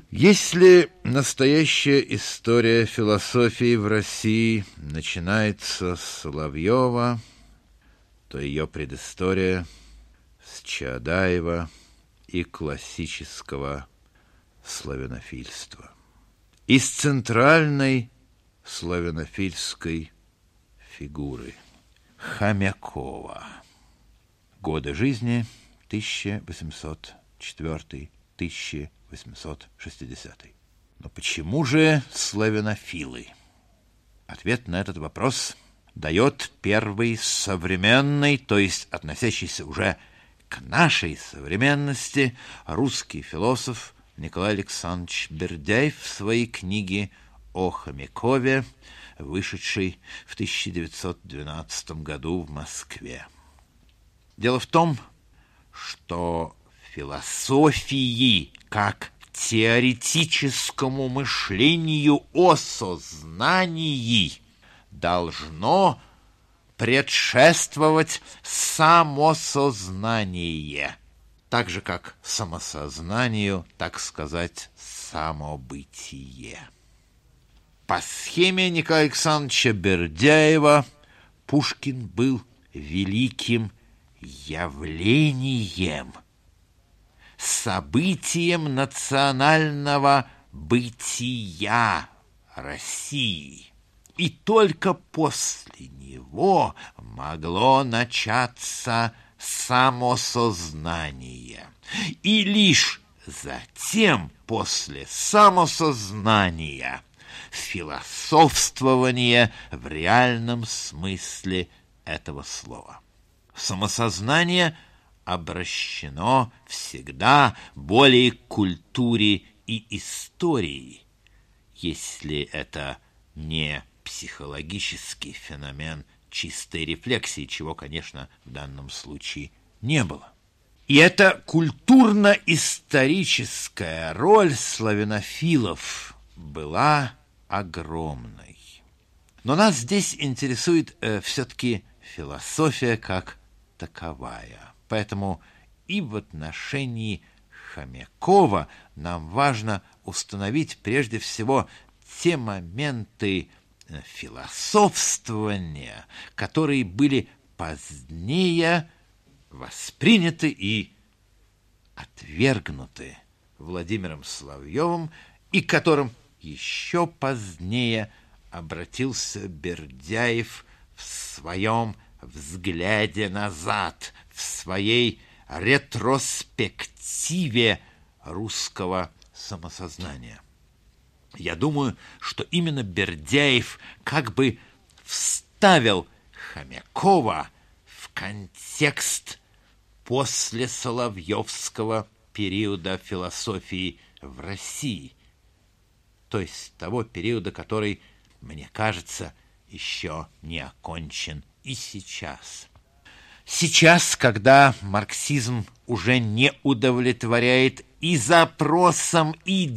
Если настоящая история философии в России начинается с Соловьева, то ее предыстория с Чаадаева и классического славянофильства. Из центральной славянофильской фигуры Хомякова. Годы жизни 1804-1860. Но почему же славянофилы? Ответ на этот вопрос дает первый современный, то есть относящийся уже к нашей современности, русский философ Николай Александрович Бердяев в своей книге о Хомякове, вышедшей в 1912 году в Москве. Дело в том, что философии как теоретическому мышлению о сознании должно предшествовать самосознание, так же, как самосознанию, так сказать, самобытие. По схеме Николая Александровича Бердяева Пушкин был великим явлением, событием национального бытия России. И только после него могло начаться самосознание. И лишь затем, после самосознания, философствование в реальном смысле этого слова. Самосознание обращено всегда более к культуре и истории, если это не психологический феномен чистой рефлексии, чего, конечно, в данном случае не было. И эта культурно-историческая роль славянофилов была огромной. Но нас здесь интересует все-таки философия как таковая. Поэтому и в отношении Хомякова нам важно установить прежде всего те моменты философствования, которые были позднее восприняты и отвергнуты Владимиром Соловьевым, и к которым еще позднее обратился Бердяев в своем взгляде назад, в своей ретроспективе русского самосознания. Я думаю, что именно Бердяев как бы вставил Хомякова в контекст после Соловьевского периода философии в России, то есть того периода, который, мне кажется, еще не окончен и сейчас. Сейчас, когда марксизм уже не удовлетворяет и запросам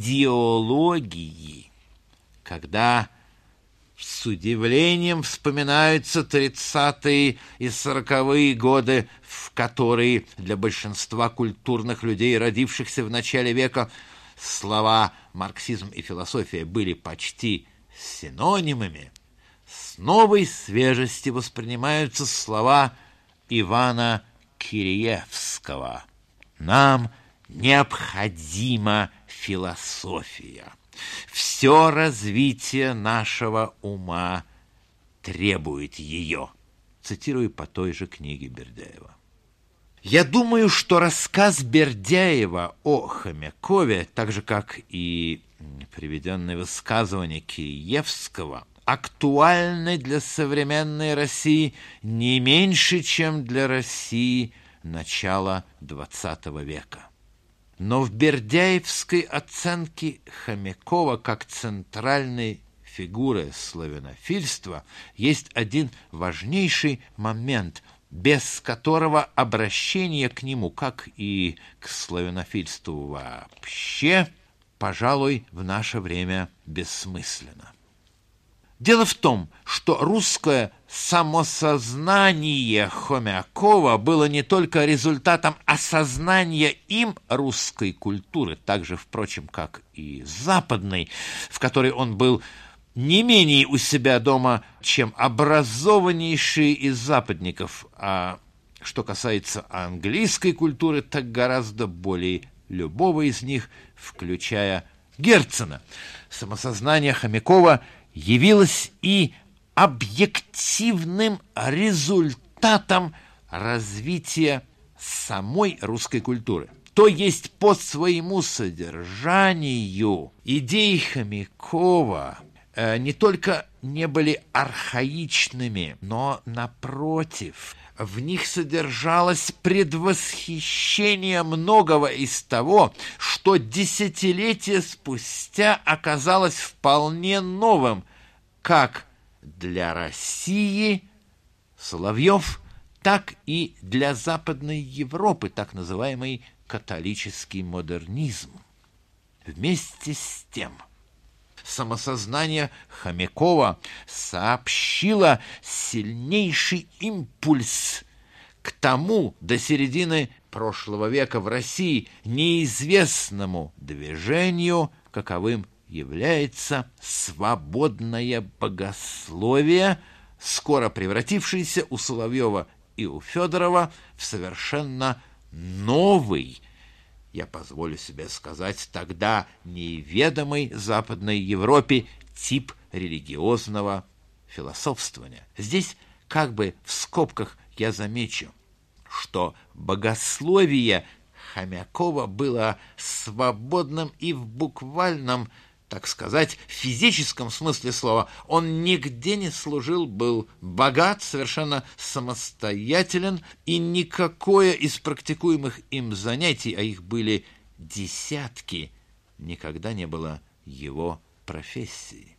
идеологии, когда с удивлением вспоминаются 30-е и 40-е годы, в которые для большинства культурных людей, родившихся в начале века, слова марксизм и философия были почти синонимами, с новой свежестью воспринимаются слова Ивана Киреевского. Нам необходима философия. Все развитие нашего ума требует ее. Цитирую по той же книге Бердяева. Я думаю, что рассказ Бердяева о Хомякове, так же, как и приведенное высказывание Киреевского, актуальны для современной России не меньше, чем для России начала XX века. Но в бердяевской оценке Хомякова как центральной фигуры славянофильства есть один важнейший момент, без которого обращение к нему, как и к славянофильству вообще, пожалуй, в наше время бессмысленно. Дело в том, что русское самосознание Хомякова было не только результатом осознания им русской культуры, так же, впрочем, как и западной, в которой он был не менее у себя дома, чем образованнейшие из западников, а что касается английской культуры, так гораздо более любого из них, включая Герцена. Самосознание Хомякова явилось и объективным результатом развития самой русской культуры. То есть по своему содержанию идеи Хомякова не только не были архаичными, но, напротив, в них содержалось предвосхищение многого из того, что десятилетия спустя оказалось вполне новым, как для России, Соловьев, так и для Западной Европы, так называемый католический модернизм. Вместе с тем, самосознание Хомякова сообщило сильнейший импульс к тому до середины прошлого века в России неизвестному движению, каковым является свободное богословие, скоро превратившееся у Соловьева и у Федорова в совершенно новый, я позволю себе сказать, тогда неведомый Западной Европе тип религиозного философствования. Здесь как бы в скобках я замечу, что богословие Хомякова было свободным и в буквальном, так сказать, физическом смысле слова. Он нигде не служил, был богат, совершенно самостоятелен, и никакое из практикуемых им занятий, а их были десятки, никогда не было его профессией.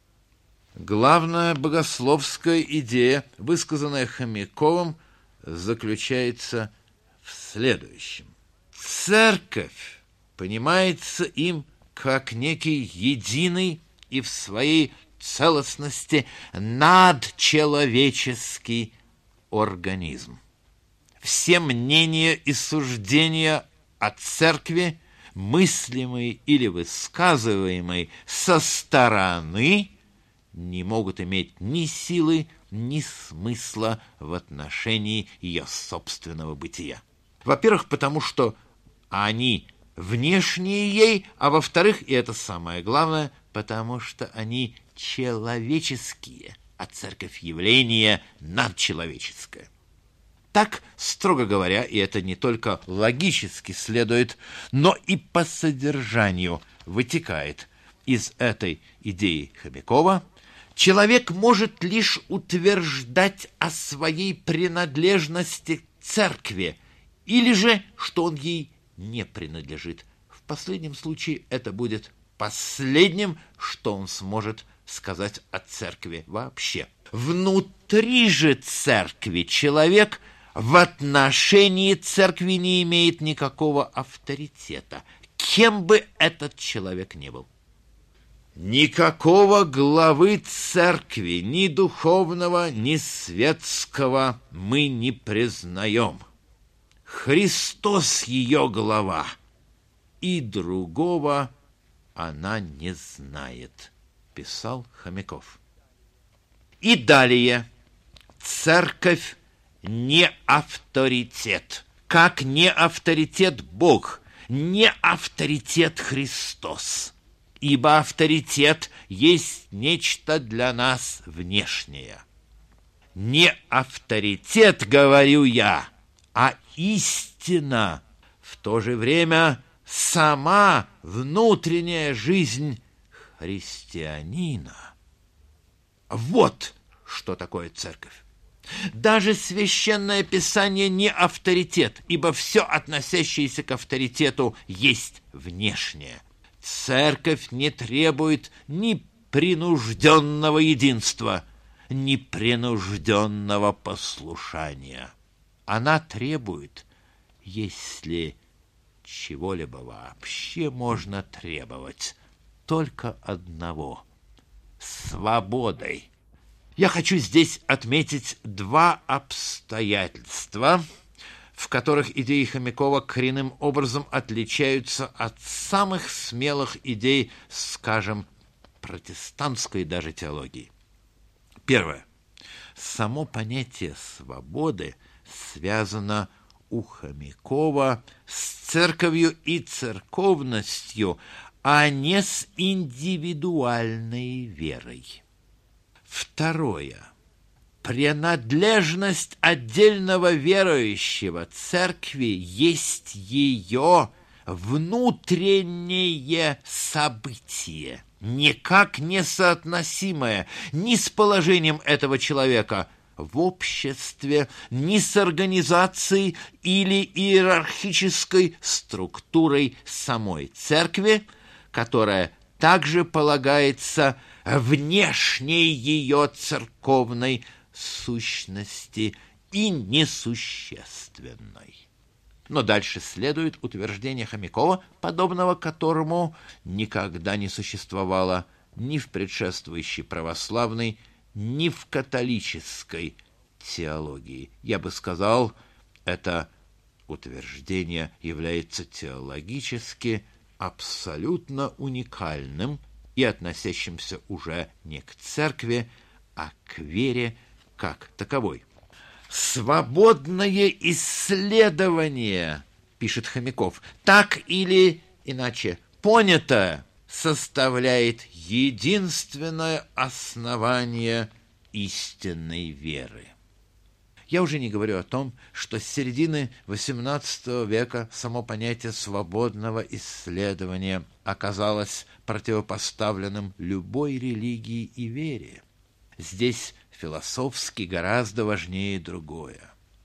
Главная богословская идея, высказанная Хомяковым, заключается в следующем. Церковь понимается им как некий единый и в своей целостности надчеловеческий организм. Все мнения и суждения о церкви, мыслимые или высказываемые со стороны, не могут иметь ни силы, ни смысла в отношении ее собственного бытия. Во-первых, потому что они внешние ей, а во-вторых, и это самое главное, потому что они человеческие, а церковь явление надчеловеческое. Так, строго говоря, и это не только логически следует, но и по содержанию вытекает из этой идеи Хомякова, человек может лишь утверждать о своей принадлежности к церкви, или же, что он ей не принадлежит. В последнем случае это будет последним, что он сможет сказать о церкви вообще. Внутри же церкви человек в отношении церкви не имеет никакого авторитета, кем бы этот человек ни был. Никакого главы церкви, ни духовного, ни светского, мы не признаем. Христос ее глава, и другого она не знает, писал Хомяков. И далее. Церковь не авторитет, как не авторитет Бог, не авторитет Христос, ибо авторитет есть нечто для нас внешнее. Не авторитет, говорю я, а истина, в то же время сама внутренняя жизнь христианина. Вот что такое церковь. Даже священное писание не авторитет, ибо все, относящееся к авторитету, есть внешнее. Церковь не требует ни принужденного единства, ни принужденного послушания. Она требует, если чего-либо вообще можно требовать, только одного – свободой. Я хочу здесь отметить два обстоятельства, в которых идеи Хомякова коренным образом отличаются от самых смелых идей, скажем, протестантской даже теологии. Первое. Само понятие свободы связано у Хомякова с церковью и церковностью, а не с индивидуальной верой. Второе. Принадлежность отдельного верующего церкви есть ее внутреннее событие, никак не соотносимое ни с положением этого человека в обществе, ни с организацией или иерархической структурой самой церкви, которая также полагается внешней ее церковной сущности и несущественной. Но дальше следует утверждение Хомякова, подобного которому никогда не существовало ни в предшествующей православной, ни в католической теологии. Я бы сказал, это утверждение является теологически абсолютно уникальным и относящимся уже не к церкви, а к вере как таковой. «Свободное исследование, — пишет Хомяков, — так или иначе понятое, составляет единственное основание истинной веры». Я уже не говорю о том, что с середины XVIII века само понятие свободного исследования оказалось противопоставленным любой религии и вере. Здесь философски гораздо важнее другое.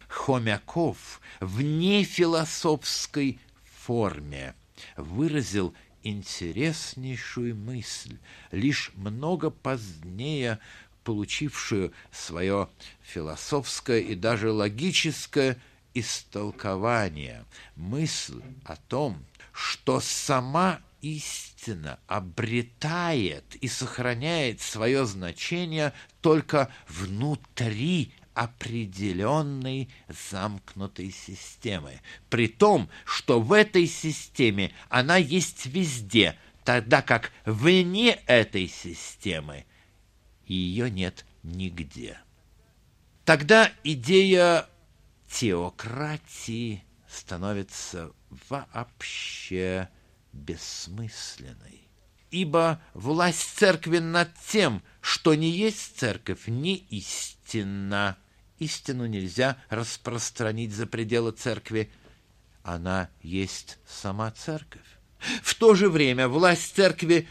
Хомяков в нефилософской форме выразил интереснейшую мысль, лишь много позднее получившую свое философское и даже логическое истолкование, мысль о том, что сама истина обретает и сохраняет свое значение только внутри определенной замкнутой системы, при том, что в этой системе она есть везде, тогда как вне этой системы ее нет нигде. Тогда идея теократии становится вообще бессмысленной, ибо власть церкви над тем, что не есть церковь, не истинна. Истину нельзя распространить за пределы церкви, она есть сама церковь. В то же время власть церкви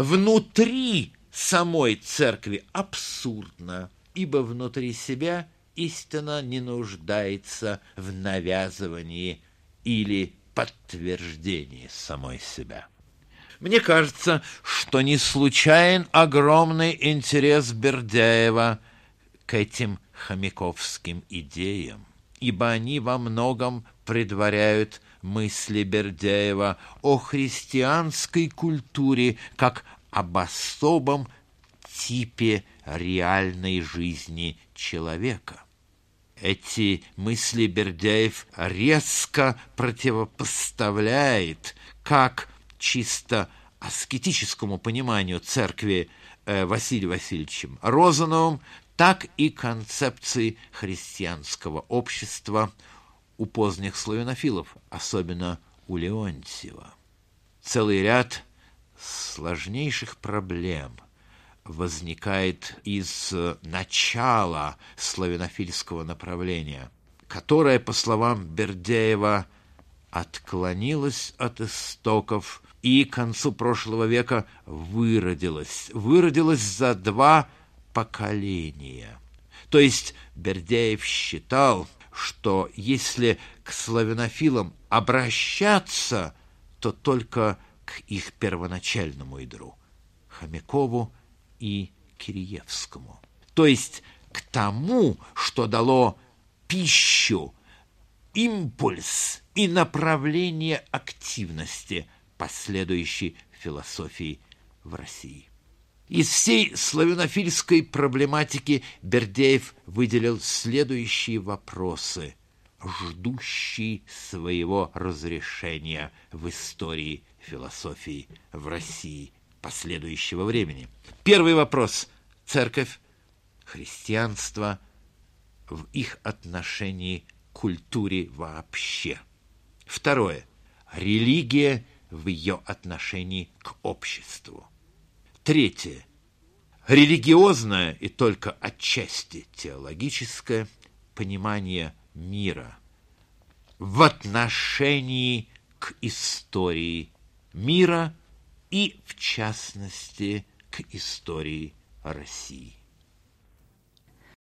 внутри самой церкви абсурдна, ибо внутри себя истина не нуждается в навязывании или подтверждении самой себя. Мне кажется, что не случайен огромный интерес Бердяева к этим хомяковским идеям, ибо они во многом предваряют мысли Бердяева о христианской культуре как об особом типе реальной жизни человека. Эти мысли Бердяев резко противопоставляет как чисто аскетическому пониманию церкви Василием Васильевичем Розановым, так и концепции христианского общества у поздних славянофилов, особенно у Леонтьева. Целый ряд сложнейших проблем возникает из начала славянофильского направления, которое, по словам Бердяева, отклонилось от истоков и к концу прошлого века выродилось за 2 поколения. То есть Бердяев считал, что если к славянофилам обращаться, то только к их первоначальному ядру – Хомякову и Киреевскому. То есть к тому, что дало пищу, импульс и направление активности последующей философии в России. Из всей славянофильской проблематики Бердяев выделил следующие вопросы, ждущие своего разрешения в истории философии в России последующего времени. Первый вопрос – церковь, христианство в их отношении к культуре вообще. Второе – религия в ее отношении к обществу. Третье – религиозное и только отчасти теологическое понимание мира в отношении к истории мира и, в частности, к истории России.